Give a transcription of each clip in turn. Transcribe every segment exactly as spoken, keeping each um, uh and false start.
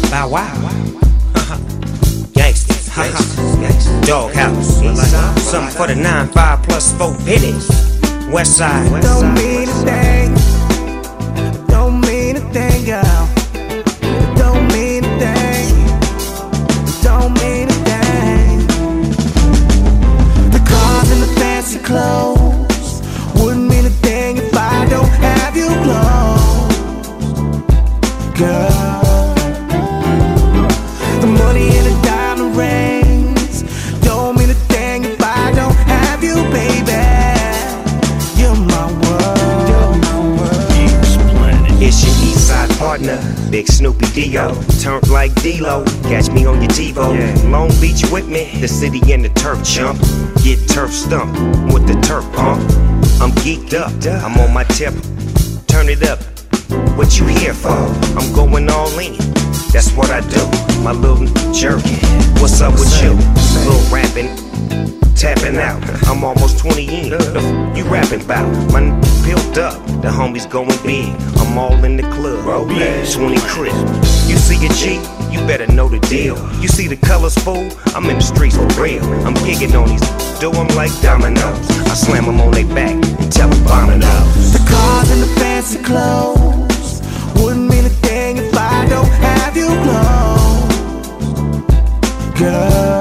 Bow wow. Gangsters, gangsters, Doghouse. Something for the nine five plus four pitties. West side. Don't mean a thing. Don't mean a thing, girl. Don't mean a thing. Don't mean a thing. The cars and the fancy clothes wouldn't mean a thing if I don't have you close, girl. The money and the diamond rings don't mean a thing if I don't have you, baby. You're my world. You're my world. It's your east side partner, Big Snoopy Dio. Turned like D-Lo, catch me on your TiVo. Yeah. Long Beach with me, the city and the turf chump. Get turf stumped with the turf pump. I'm geeked up, I'm on my tip. Turn it up, what you here for? I'm going all in, that's what I do. My little jerky, what's up with you? Little rapping, tapping out. I'm almost twenty in, the f you rapping about? My n built up, the homies going big. I'm all in the club, twenty crib. You see a G, you better know the deal. You see the colors, fool? I'm in the streets for real. I'm gigging on these, do them like dominoes. I slam them on their back and tell them dominoes. The cars and the fancy clothes wouldn't mean a thing if I don't have you close, girl.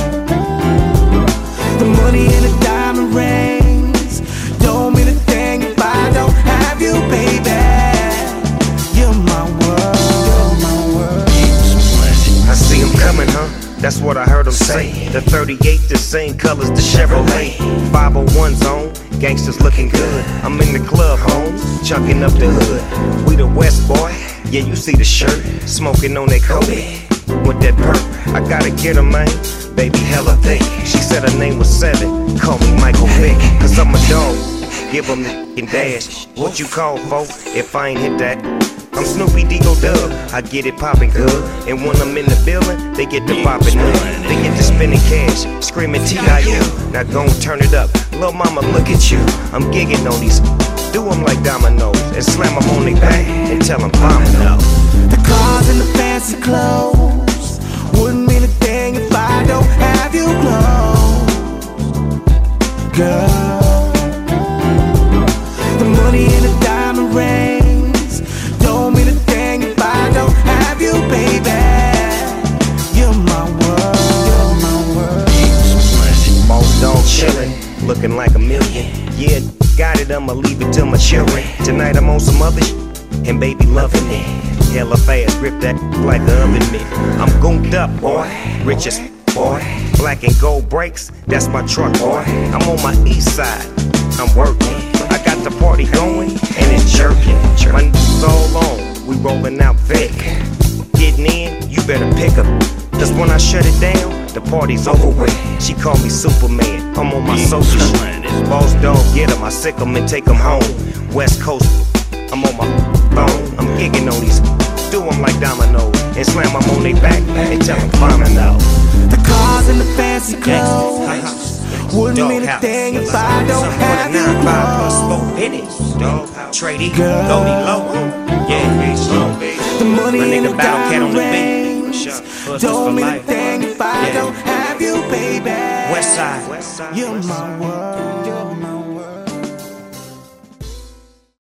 The money and the diamond rings don't mean a thing if I don't have you, baby. You're my world. You're my world. I see them coming, huh? That's what I heard them say. The thirty-eight, the same colors, the Chevrolet. five oh one zone, gangsters looking good. I'm in the club, homes, chunking up the hood. We the West, boy, yeah, you see the shirt. Smoking on that Kobe, with that perk. I gotta get her, man, baby, hella thick. She said her name was Seven, call me Michael Vick. Cause I'm a dog, give them the f***ing dash. What you call, folk, if I ain't hit that? I'm Snoopy D-O Dub, I get it poppin' good. And when I'm in the building, they get the poppin' up. They get the spinning cash, screaming T I U. Now gon' turn it up, lil' mama look at you. I'm gigging on these, do them like dominoes. And slam them on their back and tell them domino. The cars and the fancy clothes wouldn't mean a thing if I don't have you close, girl. The money and the diamond rings don't mean a thing if I don't have you, baby. You're my world. You're my world. Most dog chillin', looking like a million. Yeah, got it, I'ma leave it to my children. Tonight I'm on some other sh- and baby loving it. Hella fast, grip that like a oven mitt. I'm gooned up, boy, rich as boy. Black and gold brakes, that's my truck, boy. I'm on my east side, I'm working. I got the party going, and it's jerking. My n****s all on, we rolling out fake. Getting in, you better pick up. Cause when I shut it down, the party's over with. She call me Superman, I'm on my social shit. Boss dog, get him, I sick him and take him home. West Coast, I'm on my phone. I'm gigging on these, do them like dominoes. And slam them on their back and tell them domino. The cars and the fancy clothes wouldn't mean a thing if I don't have you close, Trady, girl. Lodi Low, yeah, The money my and the nigga Battle Cat on diamond the beat. rings don't mean a thing if I Yeah. don't have you, baby. West side. You're my world.